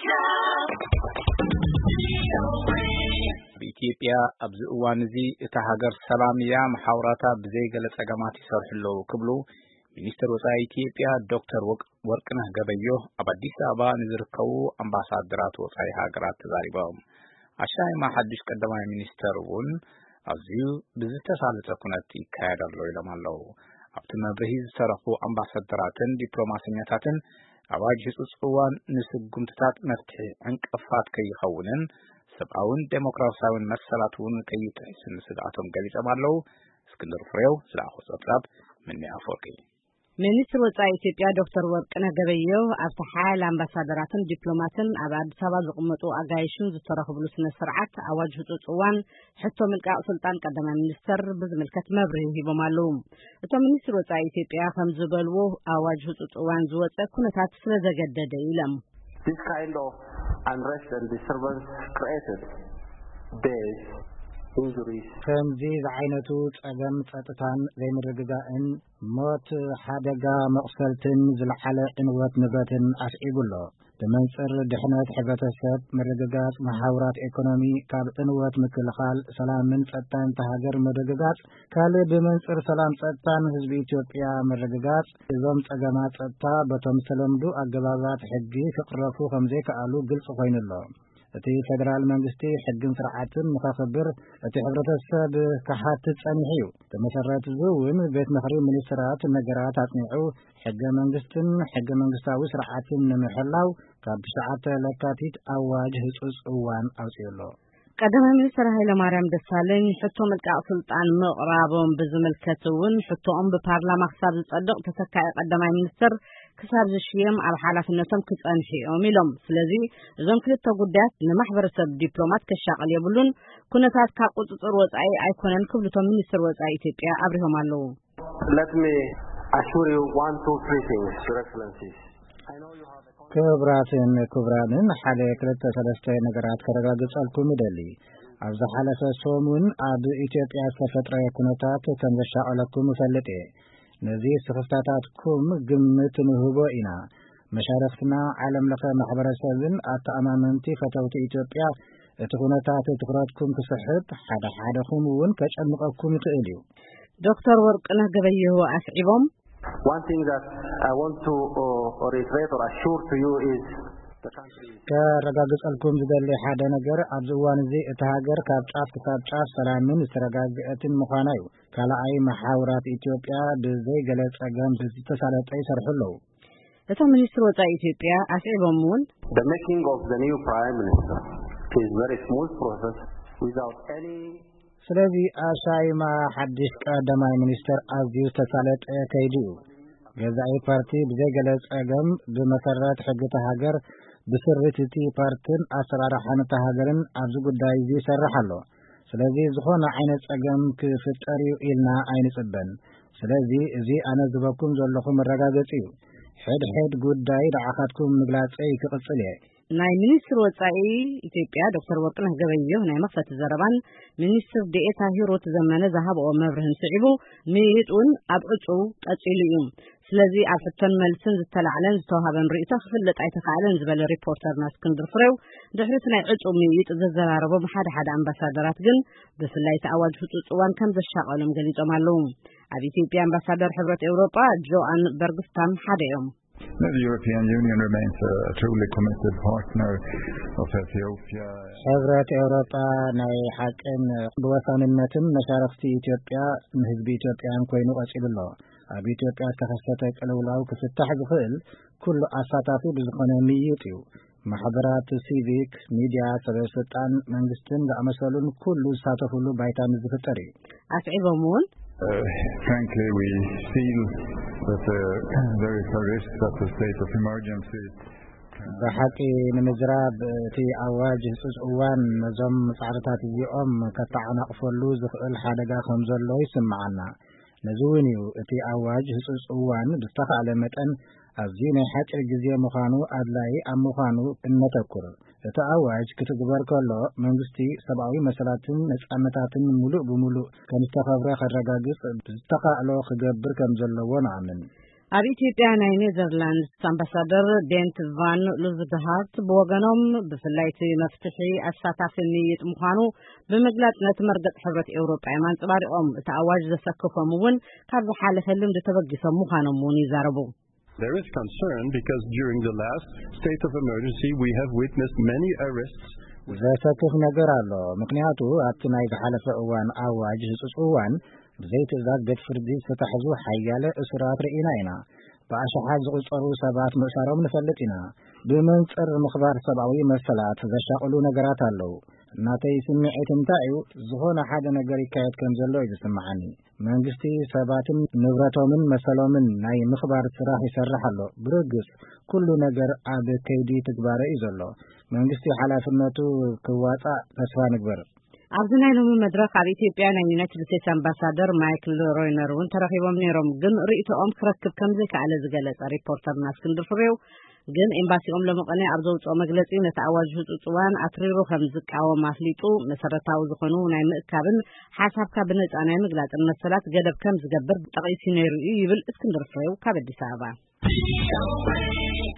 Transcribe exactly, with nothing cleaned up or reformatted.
በኢትዮጵያ አብዝ እዋን እዚ እታ ሀገር ሰላምያ መሐውራታ በዘይ ገለ ጸገማት ይሰርሕለው ክብሉ ሚኒስትር ወጻኢ ኢትዮጵያ ዶክተር ወርቅነህ ገበየሁ ኣብ አዲስ አበባ ንዝርከቡ አምባሳደራት ወጻኢ ሀገራት ተዛሪበው አሻይማ ሐዲስ ቀዳማይ ሚኒስትር ውን አብዚሁ ብዝተሳለጸ ኩነት ይካሄዳል ይለማለው ኣብቲ መብርሂ ዝተረፉ አምባሳደራትን ዲፕሎማሲያታትን አዋጅ ህጹጽዋን ንስጉምትታት መፍትሄ እንቅፋት ከይኸውንን ሰብአውን ዴሞክራሲያውን መሰላቱን ከይጥሕስን ስጋቶም ገልጸማለው እስክንድር ፍሬው ስላሁ ጸብጻብ ምን ያፈርቂ ሚኒስትር ወጻኢ ኢትዮጵያ ዶክተር ወርቅነህ ገበየሁ ኣብቲ ሓያል አምባሳደራትን ዲፕሎማትን ኣብ አዲስ አበባ ዝቕመጡ ኣጋይሹን ዝተረኽብሉ ስነ ስርዓት ኣዋጅ ህጹጽዋን ሕቶ ምልቃቕ ስልጣን ቀዳማይ ሚኒስትር ብዝምልከት መብርሂ ሂቦም ኣለዉ እቶም ሚኒስትር ወጻኢ ኢትዮጵያ ከም ዝበልዎ ኣዋጅ ህጹጽዋን ዝወፀ ኩነታት ስለዘገደደ ኢሎም This kind of unrest and disturbance created death, injuries. ከምዚ ዝዓይነቱ ጸገም ጸጥታን ዘይምርግጋእን ሞት ሓደጋ መቕሰልትን ዝለዓለ ዕንወት ንብረትን ኣስዒቡሎ ብመንጽር ድሕነት ሕብረተሰብ ምርግጋጽ ማሕበራት ኢኮኖሚ ካብ ዕንወት ምክልኻል ሰላምን ጸጥታን ተሃገር ምርግጋጽ ካልእ ብመንጽር ሰላም ጸጥታን ህዝቢ ኢትዮጵያ ምርግጋጽ እዞም ጸገማት ጸጥታ በቶም ተለምዱ ኣገባባት ሕጊ ክቕረፉ ከምዘይከኣሉ ግልጽ ኮይኑሎ እቲ ፌደራል መንግስቲ ሕግን ስርዓትን ንኸኽብር እቲ ሕብረተሰብ ክሓትት ጸኒሑ እዩ ብመሰረት እውን ቤት ምኽሪ ሚኒስትራት ነገራት ኣጽኒዑ ሕገ መንግስትን ሕገ መንግስታዊ ስርዓትን ንምሕላው ካብ ትሽዓተ ለካቲት ኣዋጅ ህጹጽ እዋን ኣውፂኡሎ ቀዳማይ ሚኒስትር ኃይለማርያም ደሳለኝ ሕቶ ምልቃቕ ስልጣን ምቕራቦም ብዝምልከት እውን ሕቶኦም ብፓርላማ ክሳብ ዝጸድቕ ተተካኢ ቀዳማይ ሚኒስትር ክሳብ ዝሽየም ኣብ ሓላፍነቶም ክጸንሕኦም ኢሎም ስለዚ እዞም ክልተ ጉዳያት ንማሕበረሰብ ዲፕሎማት ከሻቀል የብሉን ኩነታት ካብ ቁጽጽር ወጻኢ ኣይኮነን ክብልቶም ሚኒስትር ወጻኢ ኢትዮጵያ አብሪሆም ኣለዉ Let me assure you one two three things, Your Excellencies. ክብራትን ክብራንን ሓደ ክልተ ሰለስተ ነገራት ከረጋግጸልኩም ይደሊ ኣብዚ ሓለፈ ሰሙን ኣብ ኢትዮጵያ ዝተፈጥረ ኩነታት ከም ዘሻቀለኩም ይፈልጥ ነዚ ስኽፍታታትኩም ግምት ንህቦ ኢና መሻረፍትና ዓለም ለኸ ማሕበረሰብን ኣተኣማመንቲ ፈተውቲ ኢትዮጵያ እቲ ኩነታት ትኩረትኩም ክስሕብ ሓደ ሓደኹም እውን ከጨንቀኩም ይኽእል እዩ ዶክተር ወርቅነህ ገበየሁ ኣስዒቦም One thing that I want to uh, reiterate or assure to you is the country ከረጋግጸልኩም ዝደሊ ሓደ ነገር ኣብዚ እዋን እዚ እቲ ሃገር ካብ ጫፍ ክሳብ ጫፍ ሰላምን ዝተረጋግአትን ምዃና እዩ ካልኣይ ማሕበራት ኢትዮጵያ ብዘይ ገለ ጸገም ዝተሳለጠ ይሰርሑለው እቶም ሚኒስትር ወጻኢ ኢትዮጵያ ኣስዒቦም እውን The making of the new prime minister is very smooth process without any ስለዚ ኣሻይማ ሓድሽ ቀዳማይ ሚኒስትር ኣዝዩ ዝተሳለጠ ከይዲ እዩ ገዛኢ ፓርቲ ብዘይ ገለ ጸገም ብመሰረት ሕጊ ሃገር ብስሪት እቲ ፓርቲን ኣሰራርሓን ሃገርን ኣብዚ ጉዳይ እዚ ይሰርሕ ኣሎ ስለዚ ዝኾነ ዓይነት ጸገም ክፍጠር እዩ ኢልና ኣይንጽበን ስለዚ እዚ ኣነ ዝበኩም ዘለኹም መረጋገፂ እዩ ሕድ ሕድ ጉዳይ ዳዓኻትኩም ምግላጸይ ክቕጽል እየ ናይ ሚኒስትር ወጻኢ ኢትዮጵያ ዶክተር ወርቅነህ ገበየሁ ናይ መኽፈቲ ዘረባን ሚኒስትር ዴኤታ ሂሩት ዘመነ ዝሃብኦ መብርህን ስዒቡ ሚይጡን ኣብ ዕጹው ቀጺሉ እዩ ስለዚ ኣብ ሕቶን መልስን ዝተላዕለን ዝተዋሃበን ርእይቶ ክፍለጥ ኣይተኻእለን ዝበለ ሪፖርተርና እስክንድር ፍሬው ድሕሪት ናይ ዕጹው ሚይጥ ዘዘራረቦም ሓደ ሓደ አምባሳደራት ግን ብፍላይ ኣዋጅ ህጹጽ እዋን ከም ዘሻቀሎም ገሊጾም ኣለዉ ኣብ ኢትዮጵያ አምባሳደር ሕብረት ኤውሮጳ ጆአን በርግስታም ሓደ እዮም The European Union remains a truly committed partner of Ethiopia. ሕብረት ኤውሮጳ ናይ ሓቅን ብወሳንነትን መሻረፍቲ ኢትዮጵያ ንህዝቢ ኢትዮጵያን ኮይኑ ቀጺሉሎ ኣብ ኢትዮጵያ ዝተኸሰተ ቅልውላው ክፍታሕ ዝኽእል ኩሉ ኣሳታፊ ብዝኾነ ምይይጥ እዩ ማሕበራት ሲቪክ ሚድያ ሰበስልጣን መንግስትን ዝኣመሰሉን ኩሉ ዝሳተፍሉ ባይታ ዝፍጠር እዩ ኣስዒቦም እውን Uh, frankly, we feel that uh, there is a risk that the state of emergency በሐቂ ንምዝራብ እቲ ኣዋጅ ህጹጽ እዋን ነዞም ጻዕርታት እዚኦም ከተዓናቕፈሉ ዝኽእል ሓደጋ ከም ዘሎ ይስምዓና ነዚ እውን እዩ እቲ ኣዋጅ ህጹጽ እዋን ብዝተኻእለ መጠን ኣብዚ ናይ ሓፂር ግዜ ምዃኑ ኣድላይ ኣብ ምዃኑ እነተኩር እቲ ኣዋጅ ክትግበር ከሎ መንግስቲ ሰብኣዊ መሰላትን ነጻነታትን ሙሉእ ብሙሉእ ከም ዝተኸብረ ከረጋግጽ ብዝተኻእሎ ክገብር ከም ዘለዎ ንኣምን ኣብ ኢትዮጵያ ናይ ኔዘርላንድስ ኣምባሳደር ዴንት ቫን ሉዝድሃርት ብወገኖም ብፍላይቲ መፍትሒ ኣሳታፊ ምይይጥ ምዃኑ ብምግላጽ ነቲ መርገጽ ሕብረት ኤውሮጳ የማንጸባሪቖም እቲ ኣዋጅ ዘሰክፎም እውን ካብ ዝሓለፈ ልምዲ ተበጊሶም ምዃኖም እውን ይዛረቡ። There is concern because during the last state of emergency we have witnessed many arrests. ዘሰክፍ ነገር ኣሎ ምክንያቱ ኣብቲ ናይ ዝሓለፈ እዋን ኣዋጅ ህጹጽዋን ብዘይ ትእዛዝ ቤት ፍርዲ ዝተታሕዙ ሓያለ እስራት ርኢና ኢና። ብኣሽሓት ዝቝጸሩ ሰባት ምእሳሮም ንፈልጥ ኢና። ብመንጽር ምኽባር ሰብኣዊ መሰላት ዘሻቕሉ ነገራት ኣለዉ። እናተይ ስምዒት እንታይ እዩ ዝኾነ ሓደ ነገር ይካየድ ከም ዘሎ እዩ ዝስምዓኒ። መንግስቲ ሰባትን ንብረቶምን መሰሎምን ናይ ምኽባር ስራሕ ይሰርሕ ኣሎ። ብርግጽ ኩሉ ነገር ኣብ ከይዲ ትግባረ እዩ ዘሎ። መንግስቲ ሓላፍነቱ ክዋጻእ ተስፋ ንግበር። ኣብዚ ናይ ሎሚ መድረክ ኣብ ኢትዮጵያ ናይ ዩናይትድ ስቴትስ ኣምባሳደር ማይክል ሮይነር እውን ተረኺቦም ነይሮም። ግን ርእይቶኦም ክረክብ ከም ዘይከኣለ ዝገለጸ ሪፖርተርና እስክንድር ፍሬው ግን ኤምባሲኦም ለመቐነ ኣብ ዘውፅኦ መግለጺ ነቲ ኣዋጅ ህጹጽዋን ኣትሪሩ ከም ዝቃወም ኣፍሊጡ መሰረታዊ ዝኾኑ ናይ ምእካብን ሓሳብካ ብነጻ ናይ ምግላጽን መሰላት ገደብ ከም ዝገብር ጠቒሱ ነይሩ ይብል እስክንድር ፍሬው ካብ ኣዲስ ኣበባ።